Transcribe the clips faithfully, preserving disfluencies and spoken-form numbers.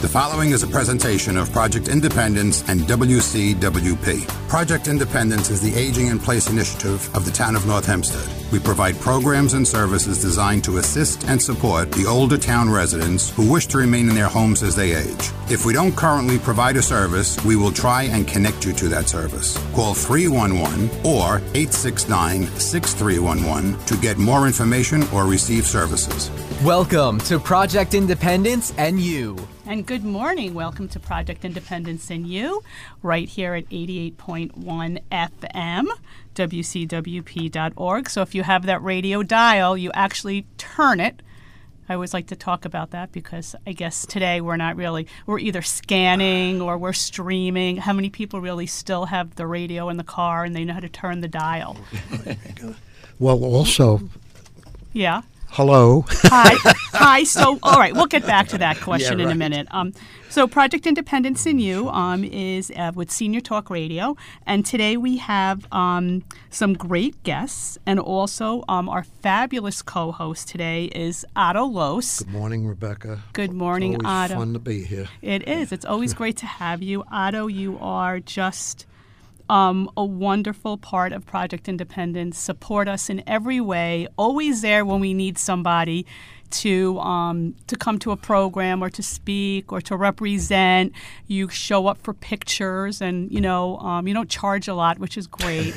The following is a presentation of Project Independence and W C W P. Project Independence is the Aging in Place initiative of the town of North Hempstead. We provide programs and services designed to assist and support the older town residents who wish to remain in their homes as they age. If we don't currently provide a service, we will try and connect you to that service. Call three one one or eight six nine, six three one one to get more information or receive services. Welcome to Project Independence and You. And good morning. Welcome to Project Independence and You, right here at eighty-eight point one F M, W C W P dot org. So if you have that radio dial, you actually turn it. I always like to talk about that because I guess today we're not really, we're either scanning or we're streaming. How many people really still have the radio in the car and they know how to turn the dial? Well, also, Yeah. hello. Hi. Hi. So, all right, we'll get back to that question Yeah, in a right. minute. Um, so, Project Independence in You um, is uh, with Senior Talk Radio, and today we have um, some great guests, and also um, our fabulous co-host today is Otto Los. Good morning, Rebecca. Good morning, it's always Otto. fun to be here. It is. It's always great to have you, Otto. You are just um, a wonderful part of Project Independence. Support us in every way. Always there when we need somebody to um, to come to a program or to speak or to represent. You show up for pictures, and you know um, you don't charge a lot, which is great.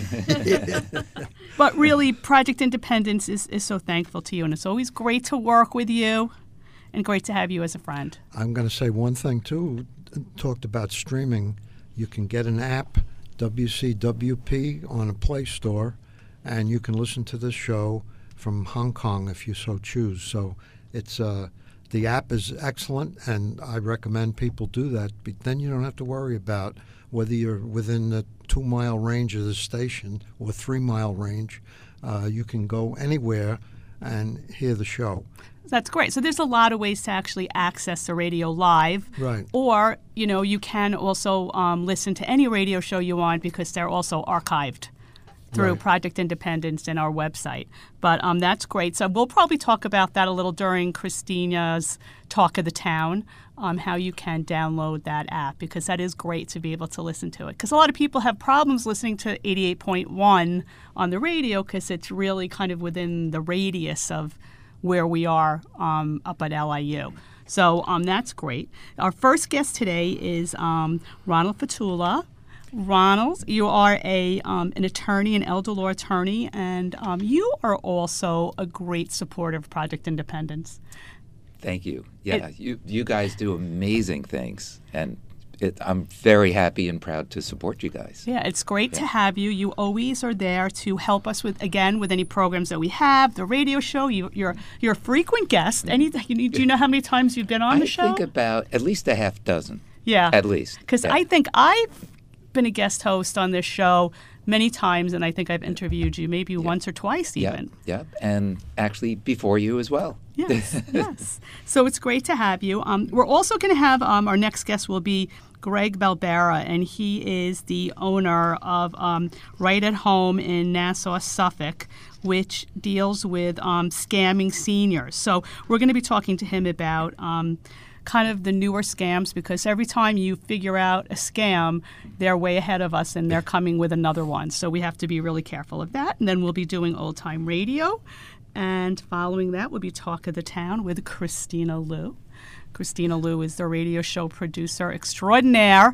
But really, Project Independence is, is so thankful to you, and it's always great to work with you, and great to have you as a friend. I'm going to say one thing, too. Talked about streaming. You can get an app, W C W P, on a Play Store, and you can listen to this show from Hong Kong if you so choose. So it's uh, the app is excellent, and I recommend people do that. But then you don't have to worry about whether you're within the two-mile range of the station or three-mile range. Uh, you can go anywhere and hear the show. That's great. So there's a lot of ways to actually access the radio live. Right. Or, you know, you can also um, listen to any radio show you want because they're also archived through Right. Project Independence and our website. But um, that's great. So we'll probably talk about that a little during Christina's Talk of the Town, um, how you can download that app, because that is great to be able to listen to it. Because a lot of people have problems listening to eighty-eight point one on the radio because it's really kind of within the radius of where we are um, up at L I U. So um, that's great. Our first guest today is um, Ronald Fatula. Ronald, you are a um, an attorney, an elder law attorney, and um, you are also a great supporter of Project Independence. Thank you. Yeah, It- you you guys do amazing things, and it, I'm very happy and proud to support you guys. Yeah, it's great to have you. You always are there to help us with, again, with any programs that we have, the radio show. You, you're you're a frequent guest. Any, you, need- do you know how many times you've been on I the show? think about at least a half dozen. Yeah. At least. Because Yeah. I think I've been a guest host on this show many times, and I think I've interviewed you maybe once or twice Yeah, even. yeah, and actually before you as well. Yes, yes. So it's great to have you. Um, we're also going to have um, our next guest will be Greg Balbera, and he is the owner of um, Right at Home in Nassau, Suffolk, which deals with um, scamming seniors. So we're going to be talking to him about um, kind of the newer scams, because every time you figure out a scam, they're way ahead of us and they're coming with another one. So we have to be really careful of that. And then we'll be doing old time radio. And following that, we'll be Talk of the Town with Christina Liu. Christina Liu is the radio show producer extraordinaire,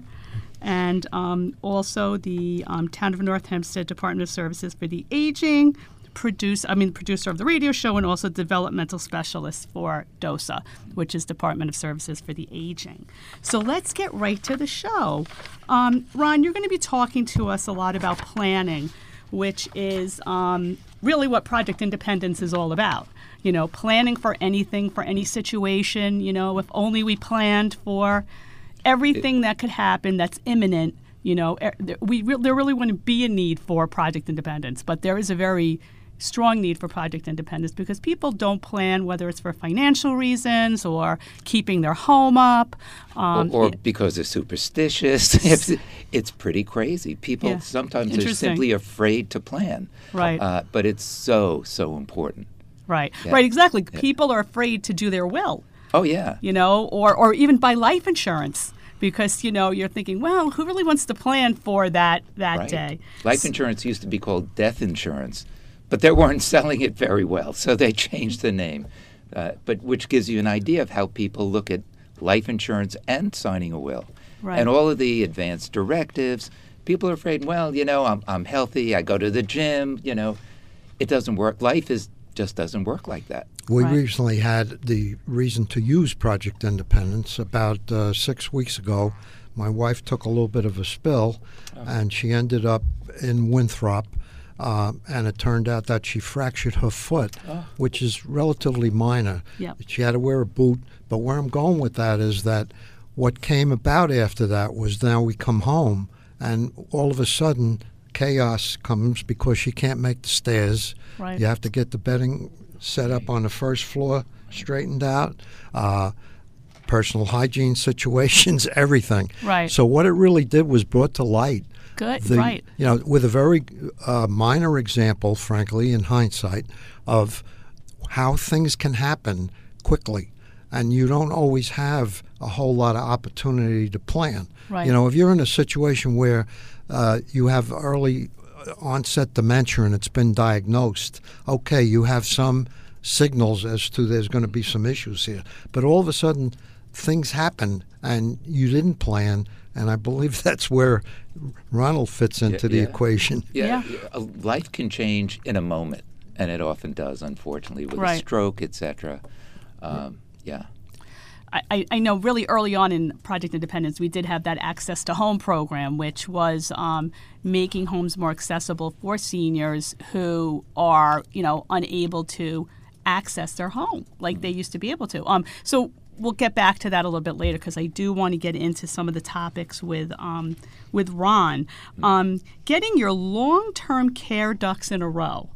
and um, also the um, Town of North Hempstead Department of Services for the Aging, produce, I mean, producer of the radio show, and also developmental specialist for DOSA, which is Department of Services for the Aging. So let's get right to the show. Um, Ron, you're going to be talking to us a lot about planning, which is um, really what Project Independence is all about. You know, planning for anything, for any situation. You know, if only we planned for everything that could happen that's imminent. You know, er, there- we re- there really wouldn't be a need for Project Independence, but there is a very strong need for Project Independence because people don't plan, whether it's for financial reasons or keeping their home up. Um, or, or it- because they're superstitious. it's, it's pretty crazy. People Yeah. sometimes are Interesting. simply afraid to plan. Right. Uh, but it's so, so important. Right, Yeah. right, exactly. Yeah. People are afraid to do their will. Oh, yeah. You know, or, or even buy life insurance. Because, you know, you're thinking, well, who really wants to plan for that that Right. day? Life insurance used to be called death insurance, but they weren't selling it very well, so they changed the name. Uh, but which gives you an idea of how people look at life insurance and signing a will. Right. And all of the advanced directives, people are afraid, well, you know, I'm, I'm healthy, I go to the gym, you know. It doesn't work. Life is just doesn't work like that. We Right. recently had the reason to use Project Independence. About uh, six weeks ago, my wife took a little bit of a spill, and she ended up in Winthrop, uh, and it turned out that she fractured her foot, which is relatively minor. Yep. She had to wear a boot, but where I'm going with that is that what came about after that was now we come home, and all of a sudden chaos comes because she can't make the stairs. Right. You have to get the bedding set up on the first floor, straightened out, uh, personal hygiene situations, everything. Right. So what it really did was brought to light Good, the, right. you know, with a very uh, minor example, frankly, in hindsight, of how things can happen quickly. And you don't always have a whole lot of opportunity to plan. Right. You know, if you're in a situation where uh, you have early onset dementia and it's been diagnosed, okay, you have some signals as to there's going to be some issues here. But all of a sudden, things happen and you didn't plan, and I believe that's where Ronald fits into the yeah. equation. Yeah, Yeah. uh, life can change in a moment, and it often does, unfortunately, with Right. a stroke, et cetera. Um, yeah. I, I know really early on in Project Independence, we did have that Access to Home program, which was um, making homes more accessible for seniors who are, you know, unable to access their home like they used to be able to. Um, so we'll get back to that a little bit later because I do want to get into some of the topics with um, with Ron. Um, getting your long-term care ducks in a row.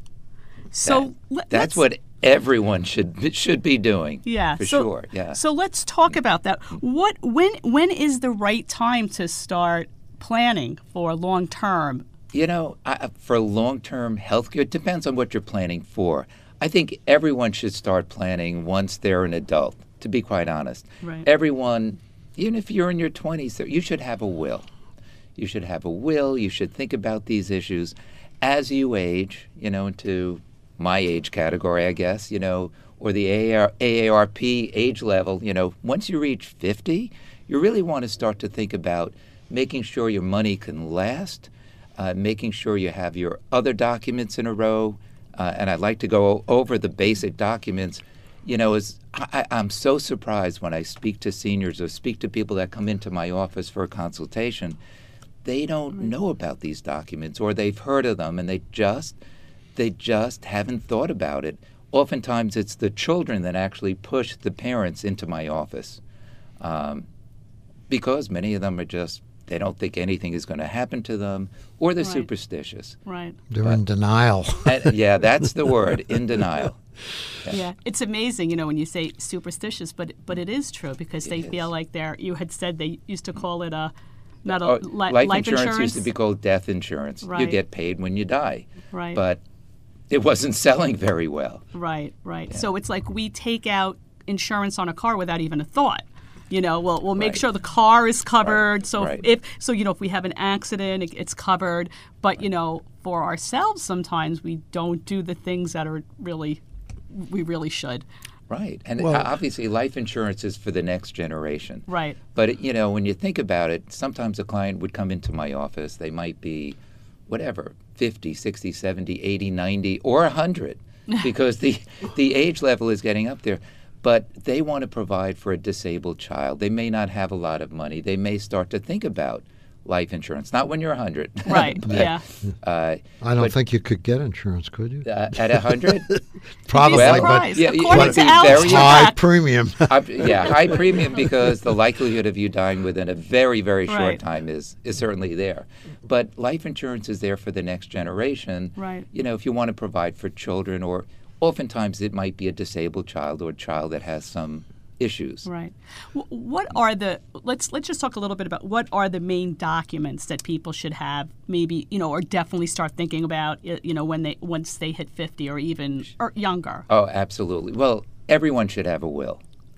So That- let- that's let's- what everyone should should be doing. Yeah, for so, sure. Yeah. So let's talk about that. What when when is the right time to start planning for long term? You know, I, for long-term health care, it depends on what you're planning for. I think everyone should start planning once they're an adult, to be quite honest. Right. Everyone, even if you're in your twenties, you should have a will. You should have a will. You should think about these issues as you age, you know, into my age category, I guess, you know, or the A A R P age level. You know, once you reach fifty, you really want to start to think about making sure your money can last, uh, making sure you have your other documents in a row. Uh, and I'd like to go over the basic documents. You know, as I, I'm so surprised when I speak to seniors or speak to people that come into my office for a consultation. They don't know about these documents, or they've heard of them, and they just they just haven't thought about it. Oftentimes, it's the children that actually push the parents into my office, um, because many of them are just they don't think anything is going to happen to them, or they're Right. superstitious. Right. They're in denial. And, yeah, that's the word, in denial. Yeah. It's amazing, you know, when you say superstitious, but but it is true because they It feel is. like they're. You had said they used to call it a not a Oh, li- life, life insurance, used to be called death insurance. You Right. get paid when you die. Right. But it wasn't selling very well. Right, right. So it's like we take out insurance on a car without even a thought. You know, we'll we'll make Right. sure the car is covered. Right, So right. if so, you know, if we have an accident, it, it's covered. But you know, for ourselves, sometimes we don't do the things that are really we really should. Right. And Well- obviously, life insurance is for the next generation. Right. But, you know, when you think about it, sometimes a client would come into my office. They might be, whatever, fifty, sixty, seventy, eighty, ninety, or one hundred, because the, the age level is getting up there. But they want to provide for a disabled child. They may not have a lot of money. They may start to think about life insurance. Not when you're one hundred. Right. But, Yeah. Uh, I don't but, think you could get insurance, could you? uh, at one hundred? Probably, You'd be Well, but surprised. yeah, you- According but to be Alex very high Jack, premium. Uh, yeah, high premium because the likelihood of you dying within a very, very short Right. time is, is certainly there. But life insurance is there for the next generation. Right. You know, if you want to provide for children, or oftentimes it might be a disabled child or a child that has some issues. Right. Wh- What are the let's let's just talk a little bit about what are the main documents that people should have, maybe, you know, or definitely start thinking about, y- you know, when they once they hit fifty or even or younger. Oh, absolutely. Well, everyone should have a will.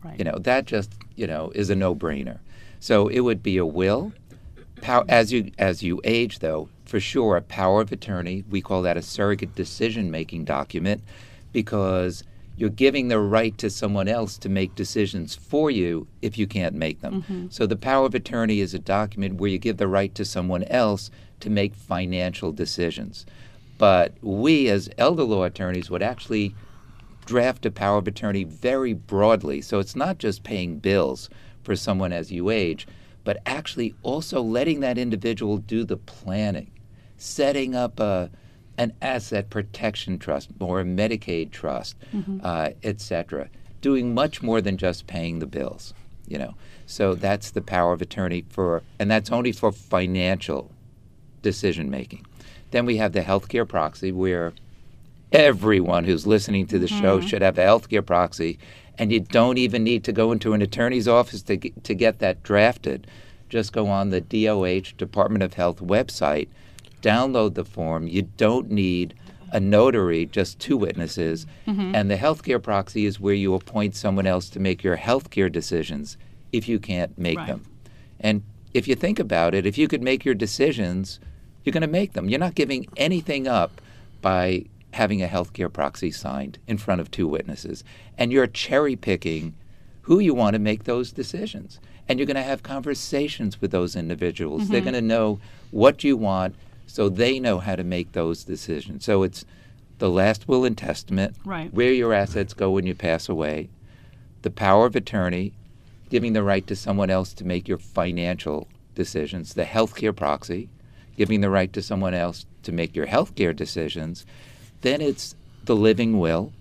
Right. You know, that just, you know, is a no-brainer. So it would be a will. Pow- as you as you age, though, for sure, a power of attorney, we call that a surrogate decision-making document, because you're giving the right to someone else to make decisions for you if you can't make them. Mm-hmm. So the power of attorney is a document where you give the right to someone else to make financial decisions. But we, as elder law attorneys, would actually draft a power of attorney very broadly. So it's not just paying bills for someone as you age, but actually also letting that individual do the planning, setting up a an asset protection trust or a Medicaid trust, Mm-hmm. uh, et cetera, doing much more than just paying the bills, you know. So that's the power of attorney for, and that's only for financial decision making. Then we have the healthcare proxy, where everyone who's listening to the Mm-hmm. show should have a healthcare proxy, and you don't even need to go into an attorney's office to get, to get that drafted. Just go on the D O H, Department of Health website, download the form. You don't need a notary, just two witnesses. Mm-hmm. And the healthcare proxy is where you appoint someone else to make your healthcare decisions if you can't make Right. them. And if you think about it, if you could make your decisions, you're going to make them. You're not giving anything up by having a healthcare proxy signed in front of two witnesses. And you're cherry picking who you want to make those decisions. And you're going to have conversations with those individuals. Mm-hmm. They're going to know what you want, so they know how to make those decisions. So it's the last will and testament, Right. where your assets go when you pass away, the power of attorney, giving the right to someone else to make your financial decisions, the healthcare proxy, giving the right to someone else to make your healthcare decisions. Then it's the living will.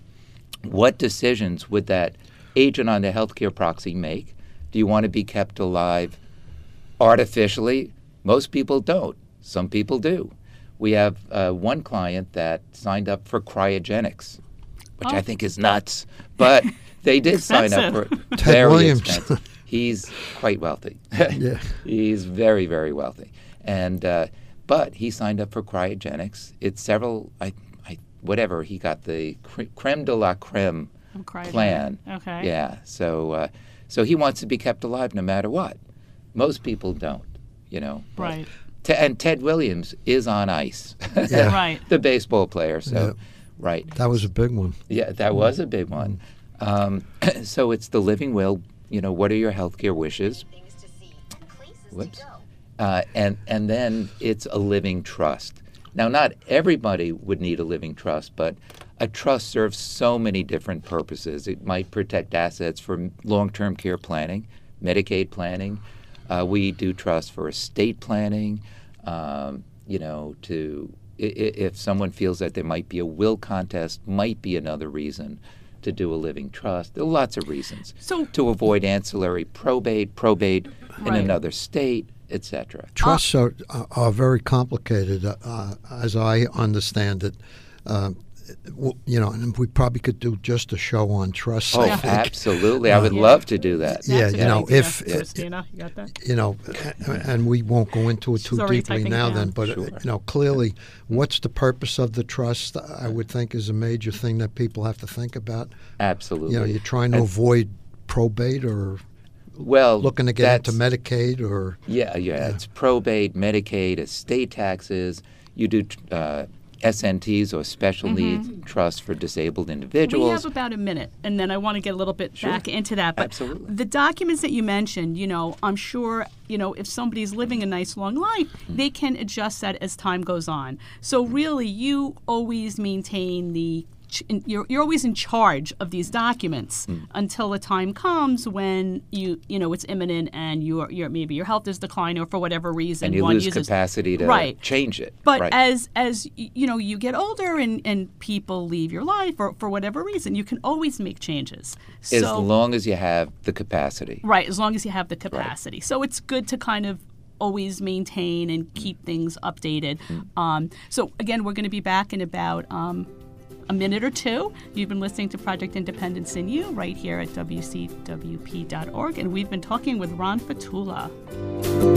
What decisions would that agent on the healthcare proxy make? Do you want to be kept alive artificially? Most people don't. Some people do. We have uh, one client that signed up for cryogenics, which Oh. I think is nuts, but they did sign up for it. Ted Very Williams. expensive. He's quite wealthy. Yeah. He's very, very wealthy. And uh, but he signed up for cryogenics. It's several, I, I, whatever, he got the cre- creme de la creme I'm crying. plan. Okay. Yeah. So, uh, so he wants to be kept alive no matter what. Most people don't, you know. but- Right. Te- and Ted Williams is on ice. Yeah. Right. The baseball player. So, Yeah. right. That was a big one. Yeah, that was a big one. Um, so it's the living will. You know, what are your healthcare wishes? Whoops. Uh, and and then it's a living trust. Now, not everybody would need a living trust, but a trust serves so many different purposes. It might protect assets for long-term care planning, Medicaid planning. Uh, we do trust for estate planning. Um, you know, to i- i- if someone feels that there might be a will contest, might be another reason to do a living trust. There are lots of reasons. So- to avoid ancillary probate, probate in Right. another state, et cetera. Trusts are, are very complicated, uh, as I understand it. Uh, w- you know, and we probably could do just a show on trusts. Oh, I think. absolutely. I would Yeah. love to do that. Yeah, That's a you good know, idea. if- Christina, you got that? You know, a- and we won't go into it She's too already deeply typing it now. down. Then, but uh, Sure. you know, clearly, what's the purpose of the trust? I would think is a major thing that people have to think about. Absolutely. You know, you're trying to And- avoid probate or well, looking to get into that's- Medicaid or Yeah, yeah, it's probate, Medicaid, estate taxes. You do uh, S N Ts or special needs trusts for disabled We individuals. have about a minute, and then I want to get a little bit Sure. back into that. But Absolutely. the documents that you mentioned, you know, I'm sure, you know, if somebody's living a nice long life, Mm. they can adjust that as time goes on. So really, you always maintain the ch- in- you're, you're always in charge of these documents Mm. until a time comes when you you know it's imminent and you're, you're maybe your health is declining or for whatever reason and you one lose uses capacity to right. change it. But right. as as y- you know, you get older and, and people leave your life or for whatever reason, you can always make changes. as So long as you have the capacity. right, as long as you have the capacity. So it's good to kind of always maintain and keep things updated. Um, so again, we're going to be back in about um, a minute or two. You've been listening to Project Independence in You right here at W C W P dot org, and we've been talking with Ron Fatula.